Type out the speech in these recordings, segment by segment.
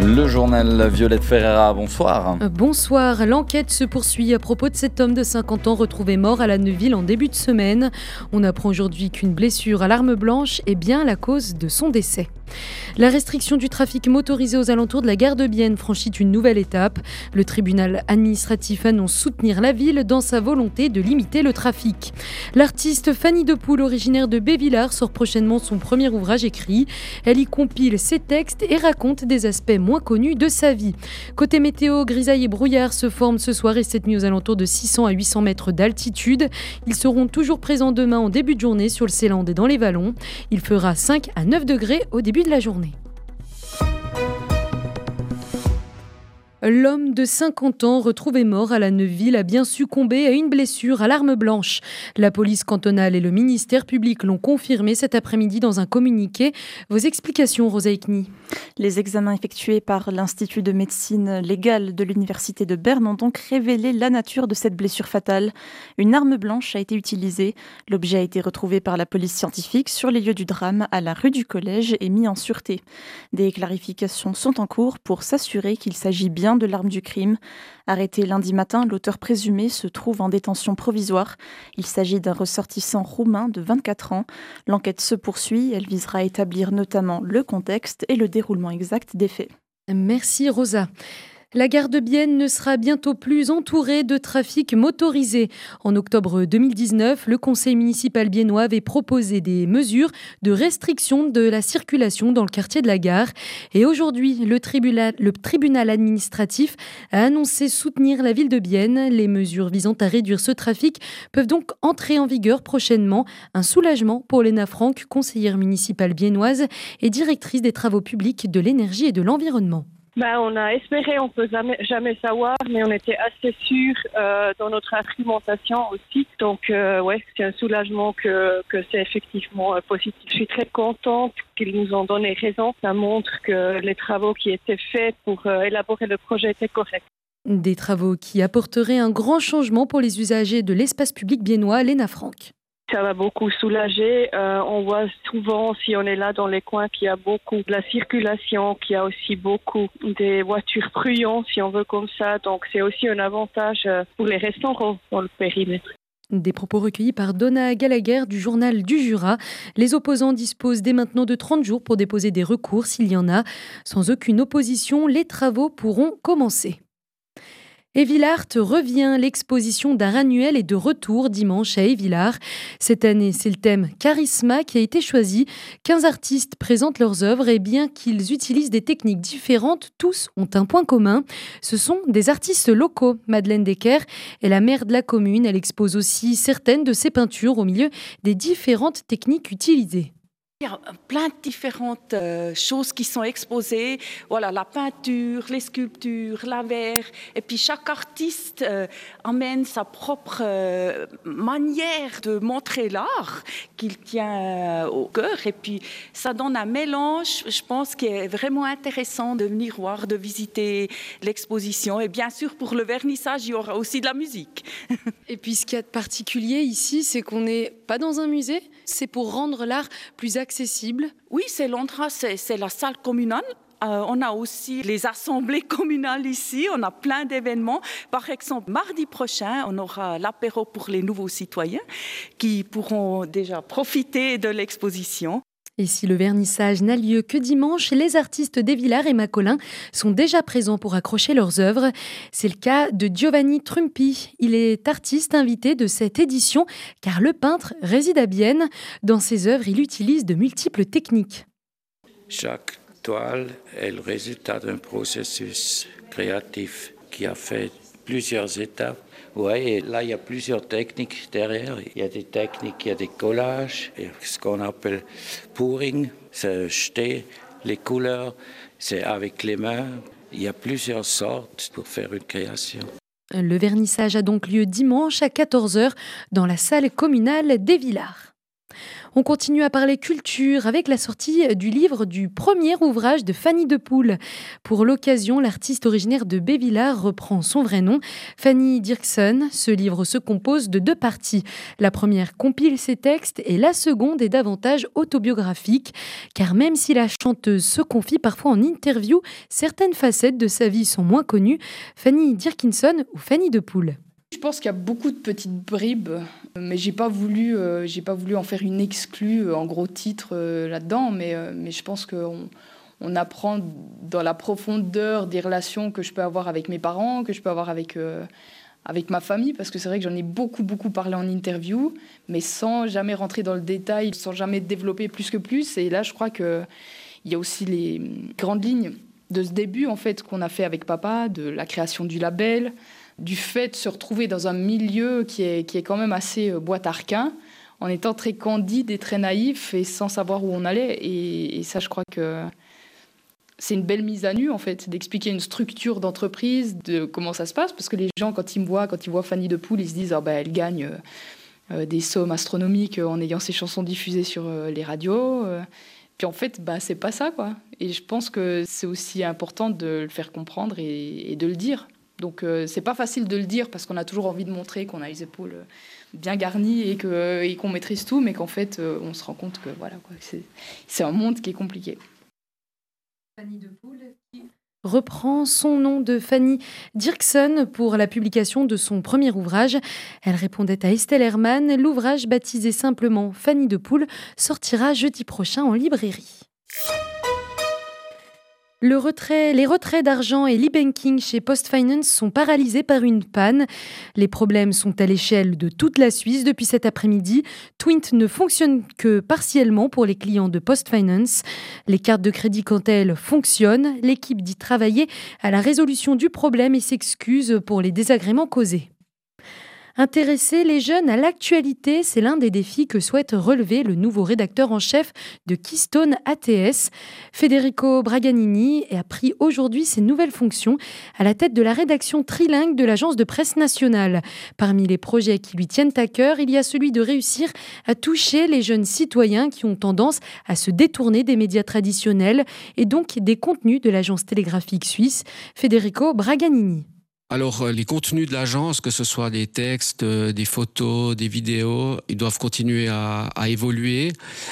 Le journal Violette Ferreira, bonsoir. Bonsoir, l'enquête se poursuit à propos de cet homme de 50 ans retrouvé mort à la Neuville en début de semaine. On apprend aujourd'hui qu'une blessure à l'arme blanche est bien la cause de son décès. La restriction du trafic motorisé aux alentours de la gare de Bienne franchit une nouvelle étape. Le tribunal administratif annonce soutenir la ville dans sa volonté de limiter le trafic. L'artiste Fanny Depoule, originaire de Bévillars, sort prochainement son premier ouvrage écrit. Elle y compile ses textes et raconte des aspects moins connus de sa vie. Côté météo, grisaille et brouillard se forment ce soir et cette nuit aux alentours de 600 à 800 mètres d'altitude. Ils seront toujours présents demain en début de journée sur le Célande et dans les vallons. Il fera 5 à 9 degrés au début de la journée. L'homme de 50 ans retrouvé mort à la Neuville a bien succombé à une blessure à l'arme blanche. La police cantonale et le ministère public l'ont confirmé cet après-midi dans un communiqué. Vos explications, Rosa Ekni. Les examens effectués par l'Institut de médecine légale de l'Université de Berne ont donc révélé la nature de cette blessure fatale. Une arme blanche a été utilisée. L'objet a été retrouvé par la police scientifique sur les lieux du drame à la rue du Collège et mis en sûreté. Des clarifications sont en cours pour s'assurer qu'il s'agit bien de l'arme du crime. Arrêté lundi matin, l'auteur présumé se trouve en détention provisoire. Il s'agit d'un ressortissant roumain de 24 ans. L'enquête se poursuit. Elle visera à établir notamment le contexte et le déroulement exact des faits. Merci Rosa. La gare de Bienne ne sera bientôt plus entourée de trafic motorisé. En octobre 2019, le conseil municipal biennois avait proposé des mesures de restriction de la circulation dans le quartier de la gare. Et aujourd'hui, le tribunal administratif a annoncé soutenir la ville de Bienne. Les mesures visant à réduire ce trafic peuvent donc entrer en vigueur prochainement. Un soulagement pour Léna Franck, conseillère municipale biennoise et directrice des travaux publics, de l'énergie et de l'environnement. On a espéré, on peut jamais savoir, mais on était assez sûr dans notre argumentation aussi. Donc, c'est un soulagement que c'est effectivement positif. Je suis très contente qu'ils nous ont donné raison. Ça montre que les travaux qui étaient faits pour élaborer le projet étaient corrects. Des travaux qui apporteraient un grand changement pour les usagers de l'espace public biennois, Léna Franck. Ça va beaucoup soulager. On voit souvent, si on est là dans les coins, qu'il y a beaucoup de la circulation, qu'il y a aussi beaucoup des voitures bruyants, si on veut comme ça. Donc c'est aussi un avantage pour les restaurants dans le périmètre. Des propos recueillis par Donna Gallagher du journal du Jura. Les opposants disposent dès maintenant de 30 jours pour déposer des recours s'il y en a. Sans aucune opposition, les travaux pourront commencer. Evilart revient. L'exposition d'art annuel est de retour dimanche à Evilart. Cette année, c'est le thème Charisma qui a été choisi. 15 artistes présentent leurs œuvres et bien qu'ils utilisent des techniques différentes, tous ont un point commun. Ce sont des artistes locaux. Madeleine Decker est la maire de la commune. Elle expose aussi certaines de ses peintures au milieu des différentes techniques utilisées. Il y a plein de différentes choses qui sont exposées. Voilà, la peinture, les sculptures, la verre. Et puis chaque artiste amène sa propre manière de montrer l'art qu'il tient au cœur. Et puis ça donne un mélange, je pense, qui est vraiment intéressant de venir voir, de visiter l'exposition. Et bien sûr, pour le vernissage, il y aura aussi de la musique. Et puis ce qu'il y a de particulier ici, c'est qu'on n'est pas dans un musée. C'est pour rendre l'art plus accessible. Oui, c'est l'endroit, c'est la salle communale. On a aussi les assemblées communales ici, on a plein d'événements. Par exemple, mardi prochain, on aura l'apéro pour les nouveaux citoyens qui pourront déjà profiter de l'exposition. Et si le vernissage n'a lieu que dimanche, les artistes d'Evilart et Macolin sont déjà présents pour accrocher leurs œuvres. C'est le cas de Giovanni Trumpi. Il est artiste invité de cette édition car le peintre réside à Bienne. Dans ses œuvres, il utilise de multiples techniques. Chaque toile est le résultat d'un processus créatif qui a fait plusieurs étapes. Oui, et là, il y a plusieurs techniques derrière. Il y a des techniques, il y a des collages, il y a ce qu'on appelle pouring, c'est jeter les couleurs, c'est avec les mains. Il y a plusieurs sortes pour faire une création. Le vernissage a donc lieu dimanche à 14h dans la salle communale d'Evilart. On continue à parler culture avec la sortie du livre du premier ouvrage de Fanny Depoule. Pour l'occasion, l'artiste originaire de Bévillard reprend son vrai nom, Fanny Dirksen. Ce livre se compose de 2 parties. La première compile ses textes et la seconde est davantage autobiographique. Car même si la chanteuse se confie parfois en interview, certaines facettes de sa vie sont moins connues. Fanny Dirksen ou Fanny Depoule. Je pense qu'il y a beaucoup de petites bribes, mais j'ai pas voulu en faire une exclue en gros titre là-dedans. Mais je pense qu'on apprend dans la profondeur des relations que je peux avoir avec mes parents, que je peux avoir avec ma famille, parce que c'est vrai que j'en ai beaucoup parlé en interview, mais sans jamais rentrer dans le détail, sans jamais développer plus que plus. Et là, je crois qu'il y a aussi les grandes lignes de ce début en fait qu'on a fait avec papa, de la création du label, du fait de se retrouver dans un milieu qui est quand même assez boîte-arquin, en étant très candide et très naïf et sans savoir où on allait. Et ça, je crois que c'est une belle mise à nu, en fait, d'expliquer une structure d'entreprise, de comment ça se passe. Parce que les gens, quand ils voient Fanny Depoule, ils se disent elle gagne des sommes astronomiques en ayant ses chansons diffusées sur les radios. Puis en fait, c'est pas ça, quoi. Et je pense que c'est aussi important de le faire comprendre et de le dire. Donc c'est pas facile de le dire parce qu'on a toujours envie de montrer qu'on a les épaules bien garnies et qu'on maîtrise tout, mais qu'en fait on se rend compte que voilà, quoi, c'est un monde qui est compliqué. Fanny Depoule qui reprend son nom de Fanny Dirksen pour la publication de son premier ouvrage. Elle répondait à Estelle Hermann. L'ouvrage baptisé simplement Fanny Depoule sortira jeudi prochain en librairie. Les retraits d'argent et l'e-banking chez PostFinance sont paralysés par une panne. Les problèmes sont à l'échelle de toute la Suisse depuis cet après-midi. Twint ne fonctionne que partiellement pour les clients de PostFinance. Les cartes de crédit, quant à elles, fonctionnent. L'équipe dit travailler à la résolution du problème et s'excuse pour les désagréments causés. Intéresser les jeunes à l'actualité, c'est l'un des défis que souhaite relever le nouveau rédacteur en chef de Keystone ATS. Federico Braganini a pris aujourd'hui ses nouvelles fonctions à la tête de la rédaction trilingue de l'agence de presse nationale. Parmi les projets qui lui tiennent à cœur, il y a celui de réussir à toucher les jeunes citoyens qui ont tendance à se détourner des médias traditionnels et donc des contenus de l'agence télégraphique suisse. Federico Braganini. Alors, les contenus de l'agence, que ce soit des textes, des photos, des vidéos, ils doivent continuer à évoluer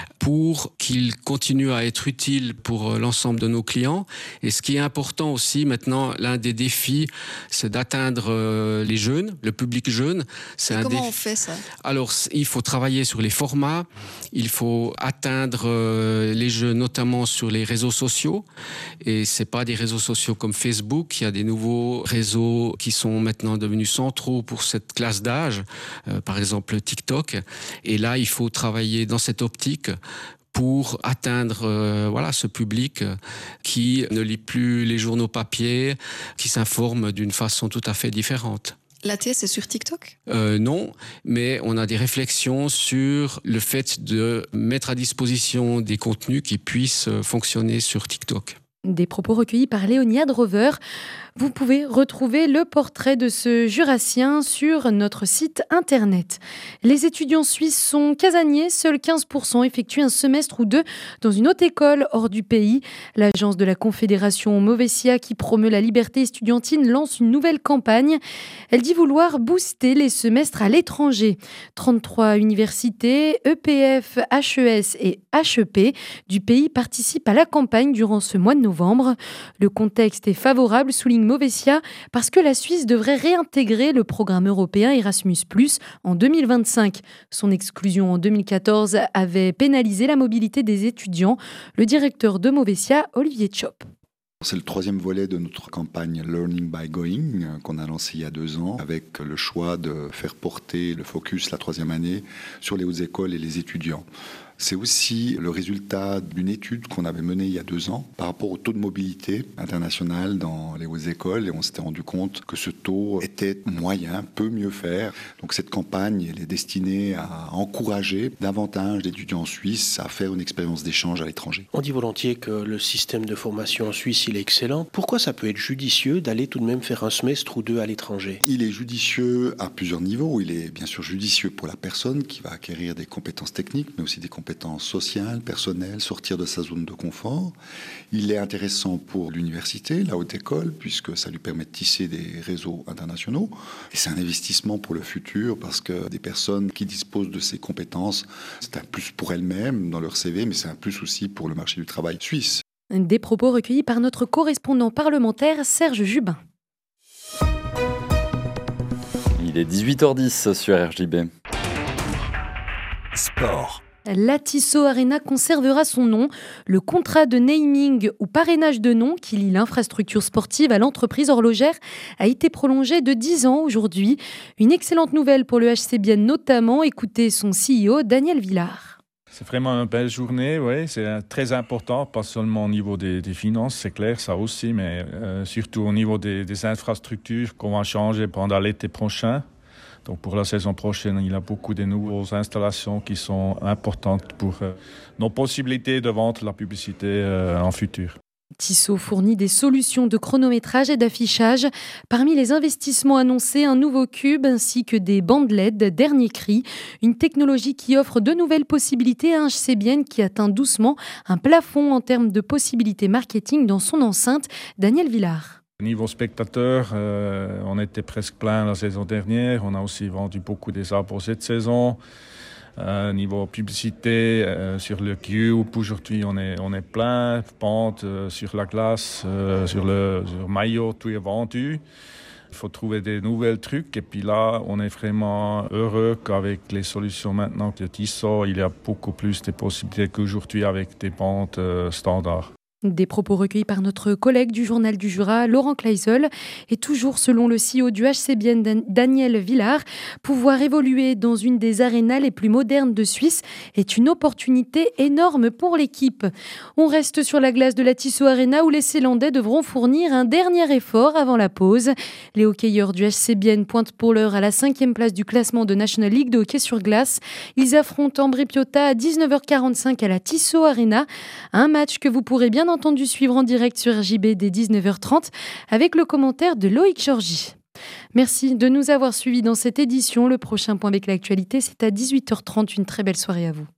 pour qu'ils continuent à être utiles pour l'ensemble de nos clients. Et ce qui est important aussi maintenant, l'un des défis, c'est d'atteindre les jeunes, le public jeune. Comment on fait ça ? Alors, il faut travailler sur les formats, il faut atteindre les jeunes, notamment sur les réseaux sociaux. Et c'est pas des réseaux sociaux comme Facebook, il y a des nouveaux réseaux qui sont maintenant devenus centraux pour cette classe d'âge, par exemple TikTok. Et là, il faut travailler dans cette optique pour atteindre ce public qui ne lit plus les journaux papier, qui s'informe d'une façon tout à fait différente. L'ATS, c'est sur TikTok ? Non, mais on a des réflexions sur le fait de mettre à disposition des contenus qui puissent fonctionner sur TikTok. Des propos recueillis par Léonie Adrover. Vous pouvez retrouver le portrait de ce Jurassien sur notre site internet. Les étudiants suisses sont casaniers. Seuls 15% effectuent un semestre ou 2 dans une haute école hors du pays. L'agence de la Confédération Movesia, qui promeut la liberté estudiantine, lance une nouvelle campagne. Elle dit vouloir booster les semestres à l'étranger. 33 universités, EPF, HES et HEP du pays participent à la campagne durant ce mois de novembre. Le contexte est favorable, souligne Movesia, parce que la Suisse devrait réintégrer le programme européen Erasmus+ en 2025. Son exclusion en 2014 avait pénalisé la mobilité des étudiants. Le directeur de Movesia, Olivier Tchop. C'est le 3e volet de notre campagne Learning by Going qu'on a lancé il y a 2 ans avec le choix de faire porter le focus la 3e année sur les hautes écoles et les étudiants. C'est aussi le résultat d'une étude qu'on avait menée il y a 2 ans par rapport au taux de mobilité international dans les hautes écoles, et on s'était rendu compte que ce taux était moyen, peut mieux faire. Donc cette campagne, elle est destinée à encourager davantage d'étudiants suisses à faire une expérience d'échange à l'étranger. On dit volontiers que le système de formation en Suisse, il est excellent. Pourquoi ça peut être judicieux d'aller tout de même faire un semestre ou 2 à l'étranger ? Il est judicieux à plusieurs niveaux. Il est bien sûr judicieux pour la personne qui va acquérir des compétences techniques, mais aussi des compétences sociales, personnelles, sortir de sa zone de confort. Il est intéressant pour l'université, la haute école, puisque ça lui permet de tisser des réseaux internationaux. Et c'est un investissement pour le futur, parce que des personnes qui disposent de ces compétences, c'est un plus pour elles-mêmes dans leur CV, mais c'est un plus aussi pour le marché du travail suisse. Des propos recueillis par notre correspondant parlementaire Serge Jubin. Il est 18h10 sur RJB. Sport. La Tissot Arena conservera son nom. Le contrat de naming ou parrainage de nom qui lie l'infrastructure sportive à l'entreprise horlogère a été prolongé de 10 ans aujourd'hui. Une excellente nouvelle pour le HC Bienne notamment. Écoutez son CEO Daniel Villard. C'est vraiment une belle journée, oui. C'est très important, pas seulement au niveau des finances, c'est clair, ça aussi, mais surtout au niveau des infrastructures qu'on va changer pendant l'été prochain. Donc pour la saison prochaine, il y a beaucoup de nouvelles installations qui sont importantes pour nos possibilités de vendre la publicité en futur. Tissot fournit des solutions de chronométrage et d'affichage. Parmi les investissements annoncés, un nouveau cube ainsi que des bandes LED dernier cri. Une technologie qui offre de nouvelles possibilités à un HC Bienne qui atteint doucement un plafond en termes de possibilités marketing dans son enceinte. Daniel Villard. Niveau spectateurs, on était presque plein la saison dernière. On a aussi vendu beaucoup des arbres cette saison. Niveau publicité, sur le cube, aujourd'hui on est plein. Pente sur la glace, sur maillot, tout est vendu. Il faut trouver des nouveaux trucs. Et puis là, on est vraiment heureux qu'avec les solutions maintenant de Tissot, il y a beaucoup plus de possibilités qu'aujourd'hui avec des pentes standards. Des propos recueillis par notre collègue du Journal du Jura, Laurent Kleisel. Et toujours selon le CEO du HC Bienne, Daniel Villard, pouvoir évoluer dans une des arénas les plus modernes de Suisse est une opportunité énorme pour l'équipe. On reste sur la glace de la Tissot Arena où les Célandais devront fournir un dernier effort avant la pause. Les hockeyeurs du HC Bienne pointent pour l'heure à la 5e place du classement de National League de hockey sur glace. Ils affrontent Ambri Piotta à 19h45 à la Tissot Arena. Un match que vous pourrez bien entendu suivre en direct sur RJB dès 19h30 avec le commentaire de Loïc Georgy. Merci de nous avoir suivis dans cette édition. Le prochain point avec l'actualité, c'est à 18h30. Une très belle soirée à vous.